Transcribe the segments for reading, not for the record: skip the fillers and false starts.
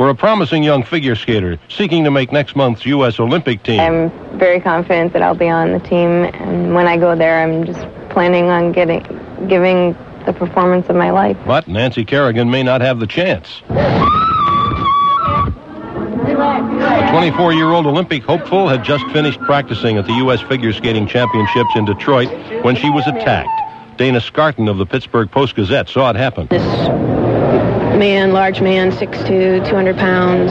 for a promising young figure skater seeking to make next month's U.S. Olympic team. I'm very confident that I'll be on the team, and when I go there, I'm just planning on giving the performance of my life. But Nancy Kerrigan may not have the chance. The 24-year-old Olympic hopeful had just finished practicing at the U.S. Figure Skating Championships in Detroit when she was attacked. Dana Scarton of the Pittsburgh Post-Gazette saw it happen. This man, large man, 6'2", 200 pounds,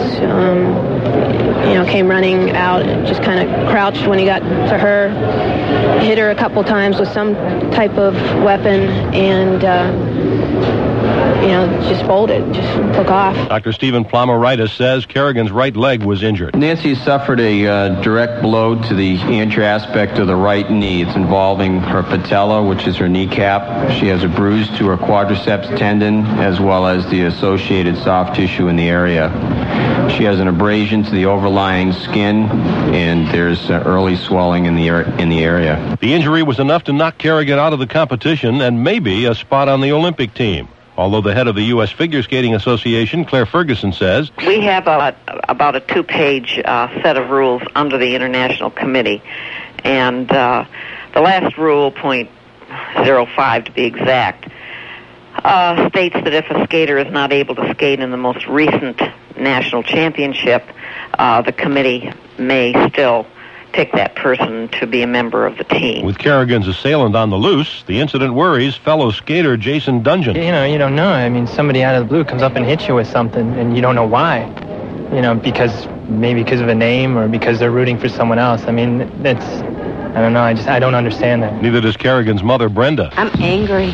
came running out, just kind of crouched when he got to her, hit her a couple times with some type of weapon, and just folded, just took off. Dr. Stephen Plomoritis says Kerrigan's right leg was injured. Nancy suffered a direct blow to the anterior aspect of the right knee. It's involving her patella, which is her kneecap. She has a bruise to her quadriceps tendon, as well as the associated soft tissue in the area. She has an abrasion to the overlying skin, and there's early swelling in the area. The injury was enough to knock Kerrigan out of the competition and maybe a spot on the Olympic team. Although the head of the U.S. Figure Skating Association, Claire Ferguson, says, we have about a 2-page set of rules under the International Committee. And the last rule, .05 to be exact, states that if a skater is not able to skate in the most recent national championship, the committee may still pick that person to be a member of the team. With Kerrigan's assailant on the loose, the incident worries fellow skater Jason Dungeon. You don't know. I mean, somebody out of the blue comes up and hits you with something, and you don't know why. Because of a name or because they're rooting for someone else. I mean, I don't know. I don't understand that. Neither does Kerrigan's mother, Brenda. I'm angry.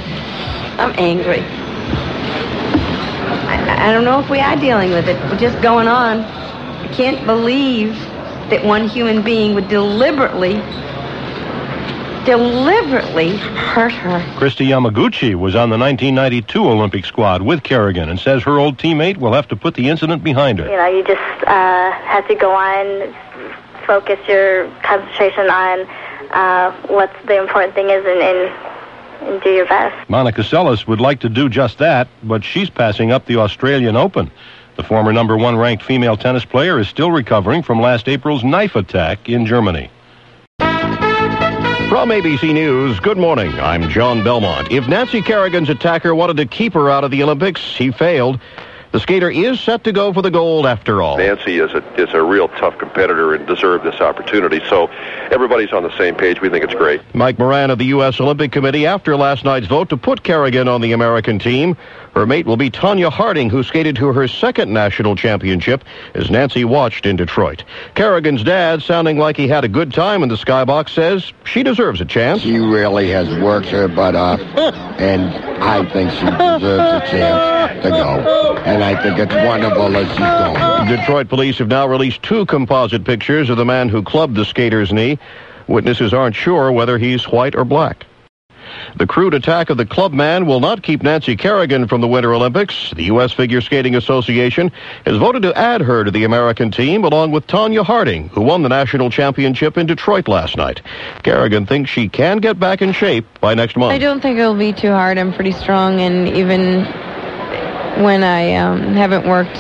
I don't know if we are dealing with it. We're just going on. I can't believe that one human being would deliberately hurt her. Christy Yamaguchi was on the 1992 Olympic squad with Kerrigan and says her old teammate will have to put the incident behind her. You just have to go on, focus your concentration on what the important thing is and do your best. Monica Seles would like to do just that, but she's passing up the Australian Open. The former number 1 ranked female tennis player is still recovering from last April's knife attack in Germany. From ABC News, good morning. I'm John Belmont. If Nancy Kerrigan's attacker wanted to keep her out of the Olympics, he failed. The skater is set to go for the gold after all. Nancy is a real tough competitor and deserved this opportunity, so everybody's on the same page. We think it's great. Mike Moran of the U.S. Olympic Committee after last night's vote to put Kerrigan on the American team. Her mate will be Tonya Harding, who skated to her second national championship as Nancy watched in Detroit. Kerrigan's dad, sounding like he had a good time in the skybox, says she deserves a chance. She really has worked her butt off, and I think she deserves a chance to go. And I think it's wonderful that she's going. Detroit police have now released 2 composite pictures of the man who clubbed the skater's knee. Witnesses aren't sure whether he's white or black. The crude attack of the club man will not keep Nancy Kerrigan from the Winter Olympics. The U.S. Figure Skating Association has voted to add her to the American team, along with Tonya Harding, who won the national championship in Detroit last night. Kerrigan thinks she can get back in shape by next month. I don't think it'll be too hard. I'm pretty strong, and even when I haven't worked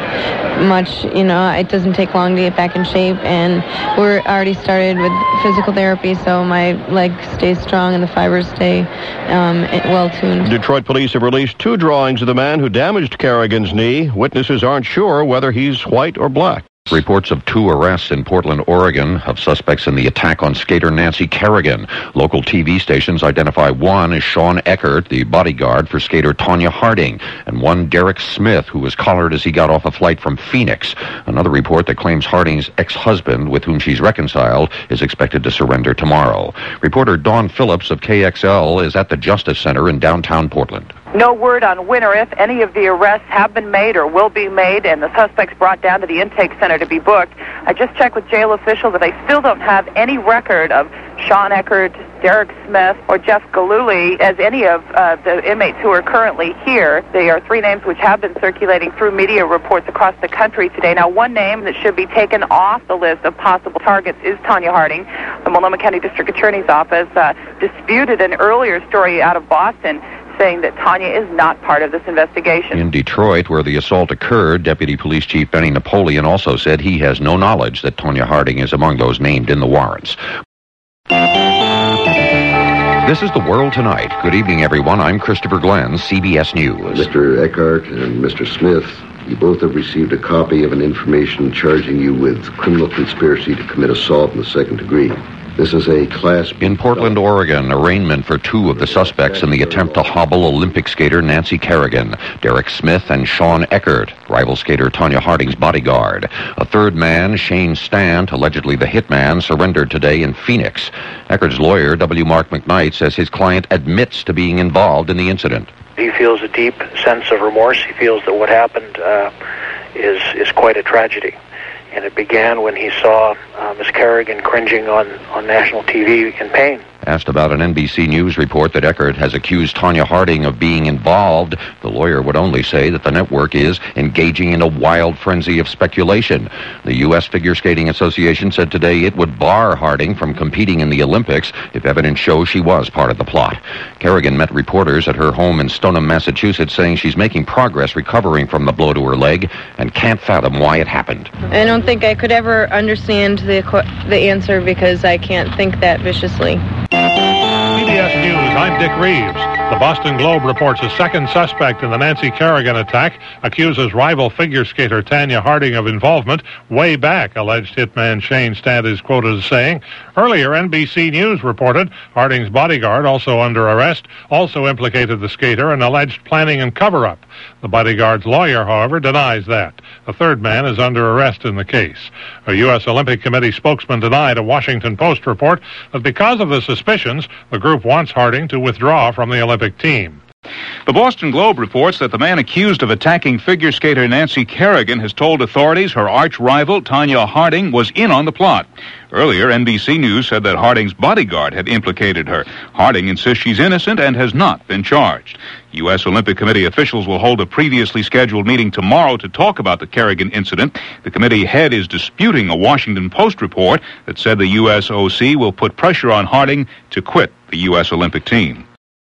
much, it doesn't take long to get back in shape, and we're already started with physical therapy, so my leg stays strong and the fibers stay well tuned. Detroit police have released 2 drawings of the man who damaged Kerrigan's knee. Witnesses aren't sure whether he's white or black. Reports of 2 arrests in Portland, Oregon, of suspects in the attack on skater Nancy Kerrigan. Local TV stations identify one as Sean Eckert, the bodyguard for skater Tonya Harding, and one Derek Smith, who was collared as he got off a flight from Phoenix. Another report that claims Harding's ex-husband, with whom she's reconciled, is expected to surrender tomorrow. Reporter Dawn Phillips of KXL is at the Justice Center in downtown Portland. No word on when or if any of the arrests have been made or will be made, and the suspects brought down to the intake center to be booked. I just checked with jail officials that they still don't have any record of Sean Eckert, Derek Smith, or Jeff Galuli as any of the inmates who are currently here. They are 3 names which have been circulating through media reports across the country today. Now, one name that should be taken off the list of possible targets is Tonya Harding. The Multnomah County District Attorney's Office disputed an earlier story out of Boston saying that Tanya is not part of this investigation. In Detroit, where the assault occurred, Deputy Police Chief Benny Napoleon also said he has no knowledge that Tonya Harding is among those named in the warrants. This is The World Tonight. Good evening, everyone. I'm Christopher Glenn, CBS News. Mr. Eckhart and Mr. Smith, you both have received a copy of an information charging you with criminal conspiracy to commit assault in the second degree. This is a Class B. In Portland, Oregon, arraignment for two of the suspects in the attempt to hobble Olympic skater Nancy Kerrigan, Derek Smith and Sean Eckert, rival skater Tonya Harding's bodyguard. A third man, Shane Stant, allegedly the hitman, surrendered today in Phoenix. Eckert's lawyer, W. Mark McKnight, says his client admits to being involved in the incident. He feels a deep sense of remorse. He feels that what happened is quite a tragedy. And it began when he saw Miss Kerrigan cringing on national TV in pain. Asked about an NBC News report that Eckert has accused Tonya Harding of being involved, the lawyer would only say that the network is engaging in a wild frenzy of speculation. The U.S. Figure Skating Association said today it would bar Harding from competing in the Olympics if evidence shows she was part of the plot. Kerrigan met reporters at her home in Stoneham, Massachusetts, saying she's making progress recovering from the blow to her leg and can't fathom why it happened. I don't think I could ever understand the answer because I can't think that viciously. CBS News, I'm Dick Reeves. The Boston Globe reports a second suspect in the Nancy Kerrigan attack accuses rival figure skater Tonya Harding of involvement way back, alleged hitman Shane Stant is quoted as saying. Earlier, NBC News reported Harding's bodyguard, also under arrest, also implicated the skater in alleged planning and cover-up. The bodyguard's lawyer, however, denies that. A third man is under arrest in the case. A U.S. Olympic Committee spokesman denied a Washington Post report that because of the suspicions, the group wants Harding to withdraw from the Olympic team. The Boston Globe reports that the man accused of attacking figure skater Nancy Kerrigan has told authorities her arch-rival Tonya Harding was in on the plot. Earlier, NBC News said that Harding's bodyguard had implicated her. Harding insists she's innocent and has not been charged. U.S. Olympic Committee officials will hold a previously scheduled meeting tomorrow to talk about the Kerrigan incident. The committee head is disputing a Washington Post report that said the USOC will put pressure on Harding to quit the U.S. Olympic team.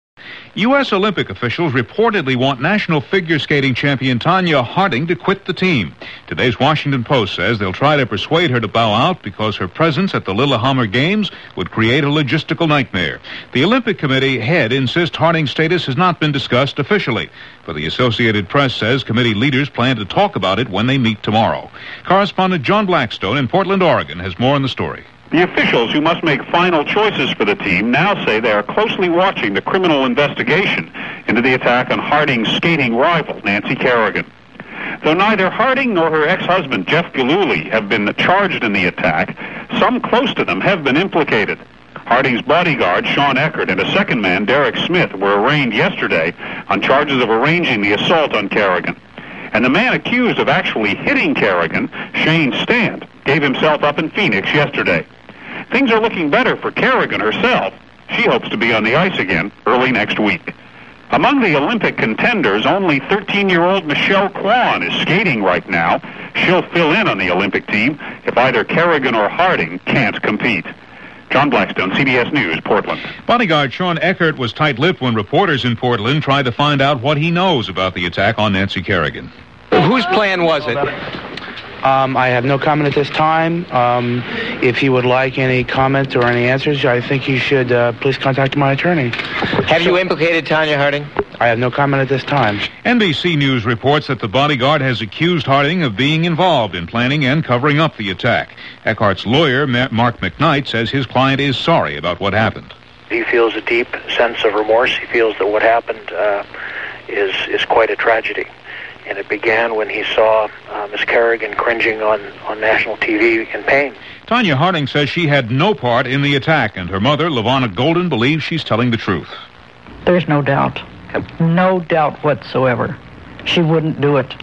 U.S. Olympic officials reportedly want national figure skating champion Tonya Harding to quit the team. Today's Washington Post says they'll try to persuade her to bow out because her presence at the Lillehammer Games would create a logistical nightmare. The Olympic Committee head insists Harding's status has not been discussed officially, but the Associated Press says committee leaders plan to talk about it when they meet tomorrow. Correspondent John Blackstone in Portland, Oregon, has more on the story. The officials who must make final choices for the team now say they are closely watching the criminal investigation into the attack on Harding's skating rival, Nancy Kerrigan. Though neither Harding nor her ex-husband, Jeff Gillooly, have been charged in the attack, some close to them have been implicated. Harding's bodyguard, Sean Eckert, and a second man, Derek Smith, were arraigned yesterday on charges of arranging the assault on Kerrigan. And the man accused of actually hitting Kerrigan, Shane Stant, gave himself up in Phoenix yesterday. Things are looking better for Kerrigan herself. She hopes to be on the ice again early next week. Among the Olympic contenders, only 13-year-old Michelle Kwan is skating right now. She'll fill in on the Olympic team if either Kerrigan or Harding can't compete. John Blackstone, CBS News, Portland. Bodyguard Sean Eckert was tight-lipped when reporters in Portland tried to find out what he knows about the attack on Nancy Kerrigan. Whose plan was it? I have no comment at this time. If you would like any comments or any answers, I think you should please contact my attorney. Have you implicated Tonya Harding? I have no comment at this time. NBC News reports that the bodyguard has accused Harding of being involved in planning and covering up the attack. Eckhart's lawyer, Mark McKnight, says his client is sorry about what happened. He feels a deep sense of remorse. He feels that what happened is quite a tragedy. And it began when he saw Miss Kerrigan cringing on national TV in pain. Tonya Harding says she had no part in the attack, and her mother, LaVonna Golden, believes she's telling the truth. There's no doubt. No doubt whatsoever. She wouldn't do it.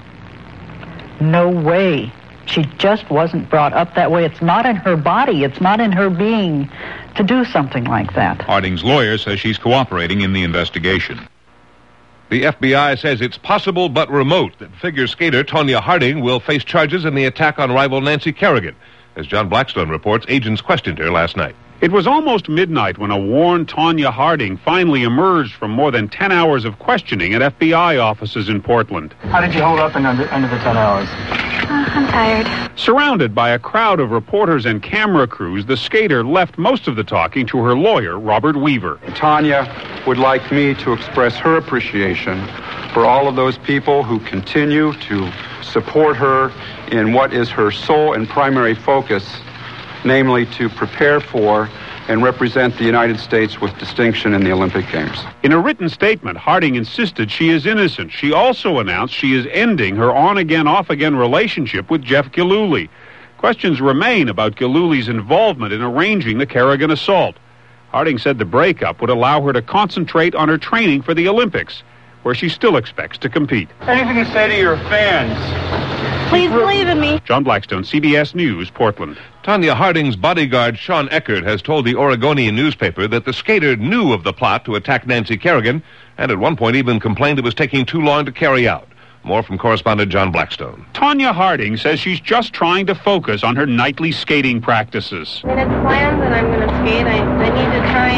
No way. She just wasn't brought up that way. It's not in her body. It's not in her being to do something like that. Harding's lawyer says she's cooperating in the investigation. The FBI says it's possible but remote that figure skater Tonya Harding will face charges in the attack on rival Nancy Kerrigan. As John Blackstone reports, agents questioned her last night. It was almost midnight when a worn Tonya Harding finally emerged from more than 10 hours of questioning at FBI offices in Portland. How did you hold up under the 10 hours? I'm tired. Surrounded by a crowd of reporters and camera crews, the skater left most of the talking to her lawyer, Robert Weaver. Tonya would like me to express her appreciation for all of those people who continue to support her in what is her sole and primary focus, namely to prepare for and represent the United States with distinction in the Olympic Games. In a written statement, Harding insisted she is innocent. She also announced she is ending her on-again, off-again relationship with Jeff Gillooly. Questions remain about Gillooly's involvement in arranging the Kerrigan assault. Harding said the breakup would allow her to concentrate on her training for the Olympics, where she still expects to compete. Anything to say to your fans? Please believe in me. John Blackstone, CBS News, Portland. Tonya Harding's bodyguard, Sean Eckert, has told the Oregonian newspaper that the skater knew of the plot to attack Nancy Kerrigan and at one point even complained it was taking too long to carry out. More from correspondent John Blackstone. Tonya Harding says she's just trying to focus on her nightly skating practices. I mean, it's planned that I'm going to skate. I need to try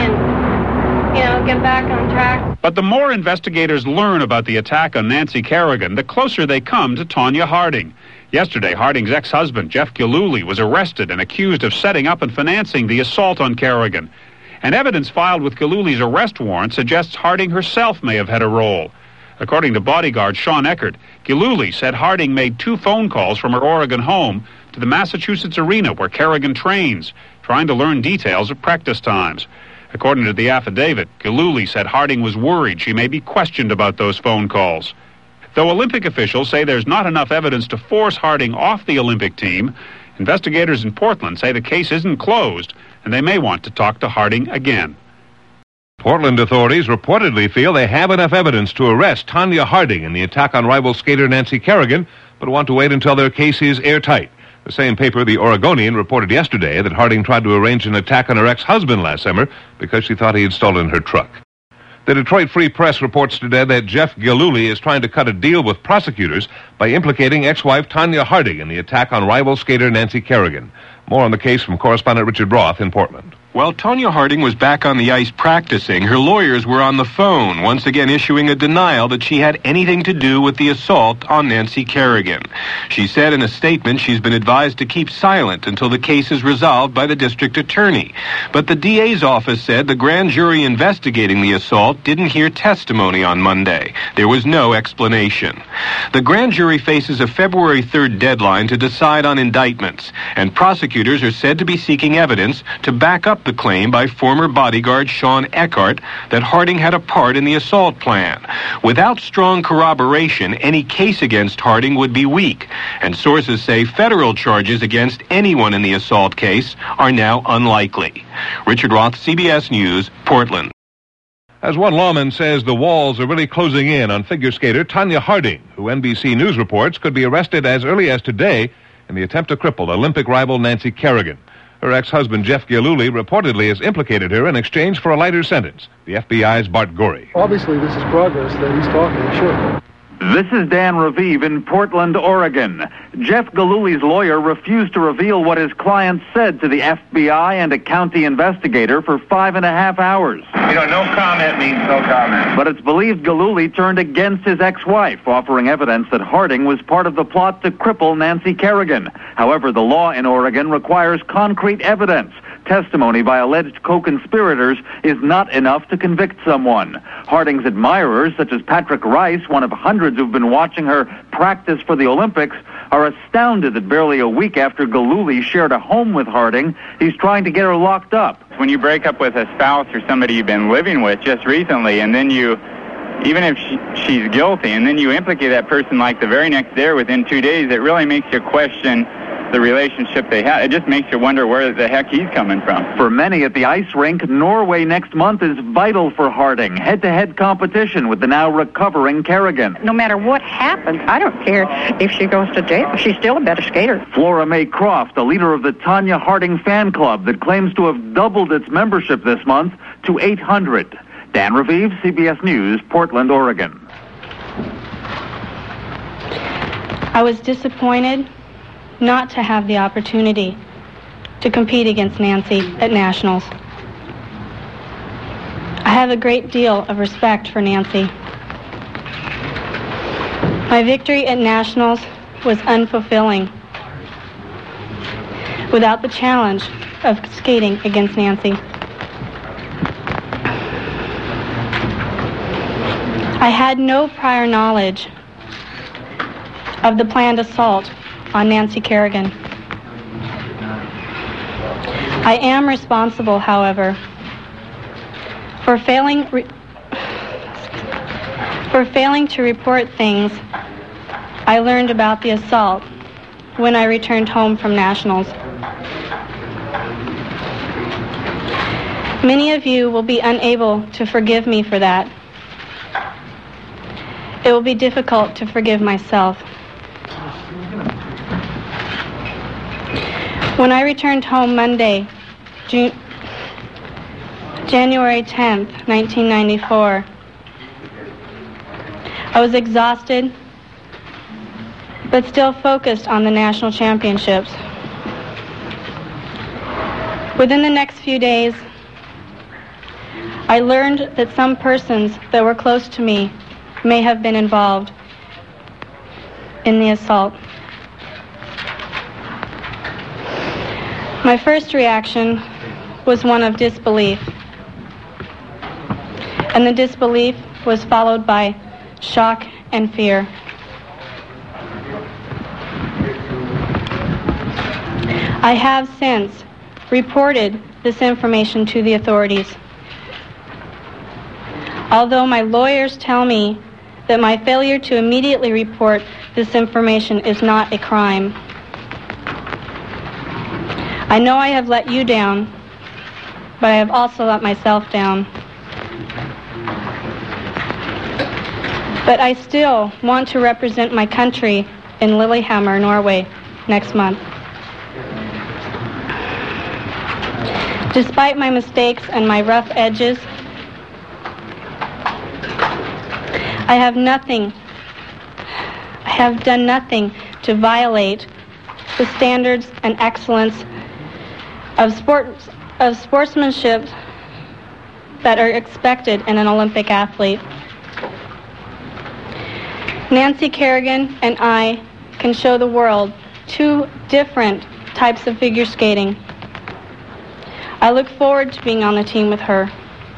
and, get back on track. But the more investigators learn about the attack on Nancy Kerrigan, the closer they come to Tonya Harding. Yesterday, Harding's ex-husband, Jeff Gillooly, was arrested and accused of setting up and financing the assault on Kerrigan. And evidence filed with Gillooly's arrest warrant suggests Harding herself may have had a role. According to bodyguard Sean Eckert, Gillooly said Harding made 2 phone calls from her Oregon home to the Massachusetts arena where Kerrigan trains, trying to learn details of practice times. According to the affidavit, Gillooly said Harding was worried she may be questioned about those phone calls. Though Olympic officials say there's not enough evidence to force Harding off the Olympic team, investigators in Portland say the case isn't closed and they may want to talk to Harding again. Portland authorities reportedly feel they have enough evidence to arrest Tonya Harding in the attack on rival skater Nancy Kerrigan, but want to wait until their case is airtight. The same paper, the Oregonian, reported yesterday that Harding tried to arrange an attack on her ex-husband last summer because she thought he had stolen her truck. The Detroit Free Press reports today that Jeff Gillooly is trying to cut a deal with prosecutors by implicating ex-wife Tonya Harding in the attack on rival skater Nancy Kerrigan. More on the case from correspondent Richard Roth in Portland. While Tonya Harding was back on the ice practicing, her lawyers were on the phone, once again issuing a denial that she had anything to do with the assault on Nancy Kerrigan. She said in a statement she's been advised to keep silent until the case is resolved by the district attorney. But the DA's office said the grand jury investigating the assault didn't hear testimony on Monday. There was no explanation. The grand jury faces a February 3rd deadline to decide on indictments, and prosecutors are said to be seeking evidence to back up the claim by former bodyguard Sean Eckert that Harding had a part in the assault plan. Without strong corroboration, any case against Harding would be weak, and sources say federal charges against anyone in the assault case are now unlikely. Richard Roth, CBS News, Portland. As one lawman says, the walls are really closing in on figure skater Tonya Harding, who NBC News reports could be arrested as early as today in the attempt to cripple Olympic rival Nancy Kerrigan. Her ex-husband, Jeff Gillooly, reportedly has implicated her in exchange for a lighter sentence. The FBI's Bart Gorey. Obviously, this is progress that he's talking, sure. This is Dan Raviv in Portland, Oregon. Jeff Gillooly's lawyer refused to reveal what his client said to the FBI and a county investigator for 5.5 hours. No comment means no comment. But it's believed Gillooly turned against his ex-wife, offering evidence that Harding was part of the plot to cripple Nancy Kerrigan. However, the law in Oregon requires concrete evidence. Testimony by alleged co-conspirators is not enough to convict someone. Harding's admirers, such as Patrick Rice, one of hundreds who've been watching her practice for the Olympics, are astounded that barely a week after Gillooly shared a home with Harding, he's trying to get her locked up. When you break up with a spouse or somebody you've been living with just recently, and then even if she's guilty, and then you implicate that person like the very next day or within 2 days, it really makes you question the relationship they had. It just makes you wonder where the heck he's coming from. For many at the ice rink, Norway next month is vital for Harding. Head-to-head competition with the now recovering Kerrigan. No matter what happens, I don't care if she goes to jail. She's still a better skater. Flora May Croft, the leader of the Tonya Harding fan club that claims to have doubled its membership this month to 800. Dan Raviv, CBS News, Portland, Oregon. I was disappointed not to have the opportunity to compete against Nancy at Nationals. I have a great deal of respect for Nancy. My victory at Nationals was unfulfilling without the challenge of skating against Nancy. I had no prior knowledge of the planned assault on Nancy Kerrigan. I am responsible, however, for failing to report things I learned about the assault when I returned home from Nationals. Many of you will be unable to forgive me for that. It will be difficult to forgive myself. When I returned home Monday, January 10th, 1994, I was exhausted, but still focused on the national championships. Within the next few days, I learned that some persons that were close to me may have been involved in the assault. My first reaction was one of disbelief, and the disbelief was followed by shock and fear. I have since reported this information to the authorities. Although my lawyers tell me that my failure to immediately report this information is not a crime. I know I have let you down, but I have also let myself down. But I still want to represent my country in Lillehammer, Norway, next month. Despite my mistakes and my rough edges, I have done nothing to violate the standards and excellence of sportsmanship that are expected in an Olympic athlete. Nancy Kerrigan and I can show the world two different types of figure skating. I look forward to being on the team with her.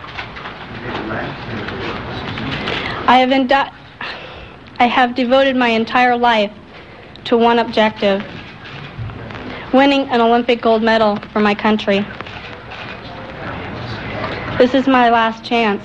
I have devoted my entire life to one objective: winning an Olympic gold medal for my country. This is my last chance.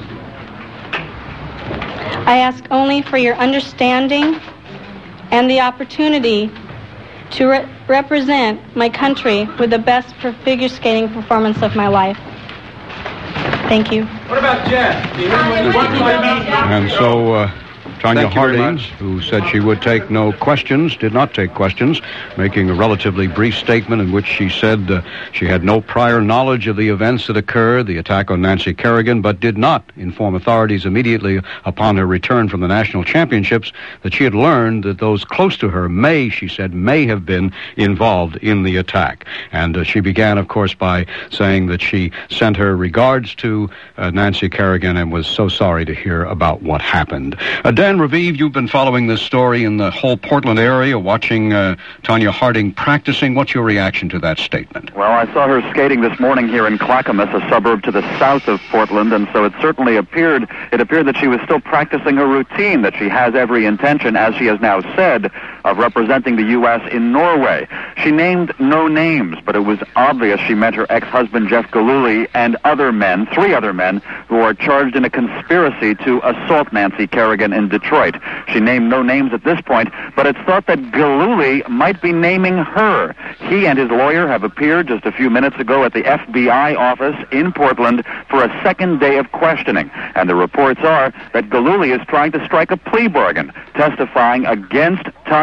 I ask only for your understanding and the opportunity to represent my country with the best figure skating performance of my life. Thank you. What about Jeff? And so Tonya Harding, who said she would take no questions, did not take questions, making a relatively brief statement in which she said she had no prior knowledge of the events that occurred, the attack on Nancy Kerrigan, but did not inform authorities immediately upon her return from the national championships that she had learned that those close to her may have been involved in the attack. And she began, of course, by saying that she sent her regards to Nancy Kerrigan and was so sorry to hear about what happened. Dan Raviv, you've been following this story in the whole Portland area, watching Tonya Harding practicing. What's your reaction to that statement? Well, I saw her skating this morning here in Clackamas, a suburb to the south of Portland, and so it certainly appeared that she was still practicing her routine, that she has every intention, as she has now said, of representing the U.S. in Norway. She named no names, but it was obvious she meant her ex-husband Jeff Gillooly and three other men, who are charged in a conspiracy to assault Nancy Kerrigan in Detroit. She named no names at this point, but it's thought that Gillooly might be naming her. He and his lawyer have appeared just a few minutes ago at the FBI office in Portland for a second day of questioning, and the reports are that Gillooly is trying to strike a plea bargain, testifying against Tonya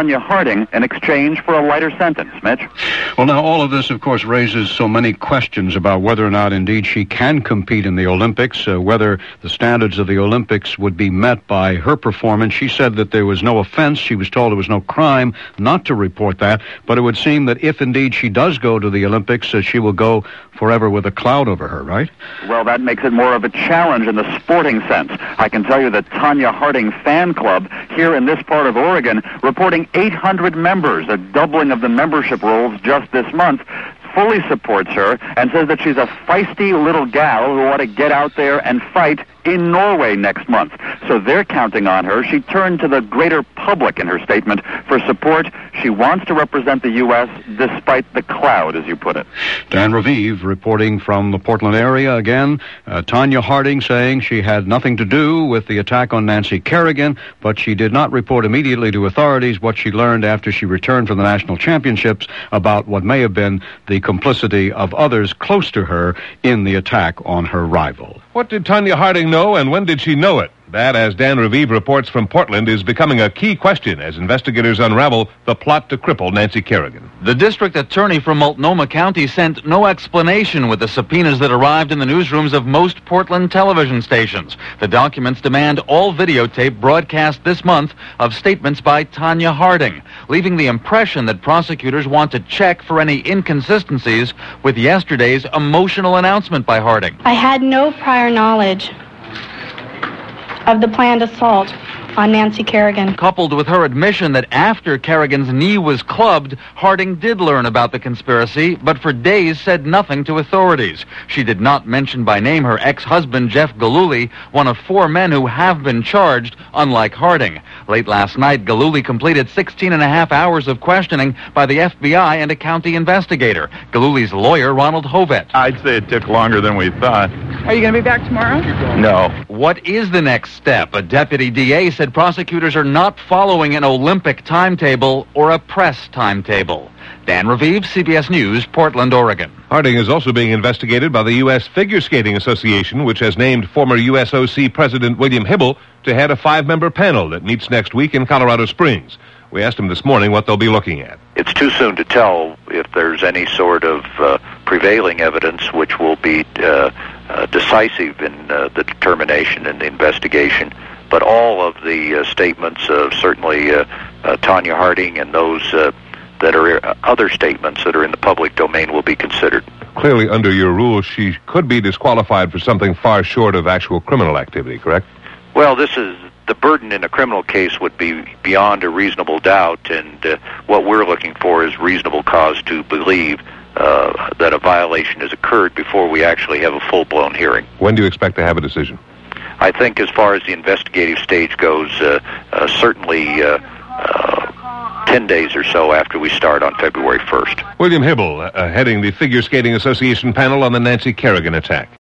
Tanya Harding in exchange for a lighter sentence. Mitch? Well, now, all of this, of course, raises so many questions about whether or not, indeed, she can compete in the Olympics, whether the standards of the Olympics would be met by her performance. She said that there was no offense. She was told it was no crime not to report that, but it would seem that if, indeed, she does go to the Olympics, she will go forever with a cloud over her, right? Well, that makes it more of a challenge in the sporting sense. I can tell you that Tanya Harding Fan Club here in this part of Oregon, reporting 800 members, a doubling of the membership rolls just this month, fully supports her and says that she's a feisty little gal who ought to get out there and fight in Norway next month. So they're counting on her. She turned to the greater public in her statement for support. She wants to represent the U.S. despite the cloud, as you put it. Dan Raviv reporting from the Portland area again. Tanya Harding saying she had nothing to do with the attack on Nancy Kerrigan, but she did not report immediately to authorities what she learned after she returned from the national championships about what may have been the complicity of others close to her in the attack on her rival. What did Tanya Harding know, and when did she know it? That, as Dan Raviv reports from Portland, is becoming a key question as investigators unravel the plot to cripple Nancy Kerrigan. The district attorney from Multnomah County sent no explanation with the subpoenas that arrived in the newsrooms of most Portland television stations. The documents demand all videotape broadcast this month of statements by Tanya Harding, leaving the impression that prosecutors want to check for any inconsistencies with yesterday's emotional announcement by Harding. I had no prior knowledge of the planned assault on Nancy Kerrigan. Coupled with her admission that after Kerrigan's knee was clubbed, Harding did learn about the conspiracy, but for days said nothing to authorities. She did not mention by name her ex-husband, Jeff Gillooly, one of 4 men who have been charged, unlike Harding. Late last night, Gillooly completed 16 and a half hours of questioning by the FBI and a county investigator. Gillooly's lawyer, Ronald Hovet. I'd say it took longer than we thought. Are you going to be back tomorrow? No. What is the next step? A deputy DA said prosecutors are not following an Olympic timetable or a press timetable. Dan Raviv, CBS News, Portland, Oregon. Harding is also being investigated by the U.S. Figure Skating Association, which has named former USOC President William Hybl to head a 5-member panel that meets next week in Colorado Springs. We asked him this morning what they'll be looking at. It's too soon to tell if there's any sort of prevailing evidence which will be decisive in the determination and the investigation. But all of the statements, certainly Tanya Harding and those that are other statements that are in the public domain will be considered. Clearly, under your rules, she could be disqualified for something far short of actual criminal activity, correct? Well, this is the burden in a criminal case would be beyond a reasonable doubt, and what we're looking for is reasonable cause to believe that a violation has occurred before we actually have a full-blown hearing. When do you expect to have a decision? I think as far as the investigative stage goes, certainly 10 days or so after we start on February 1st. William Hybl, heading the Figure Skating Association panel on the Nancy Kerrigan attack.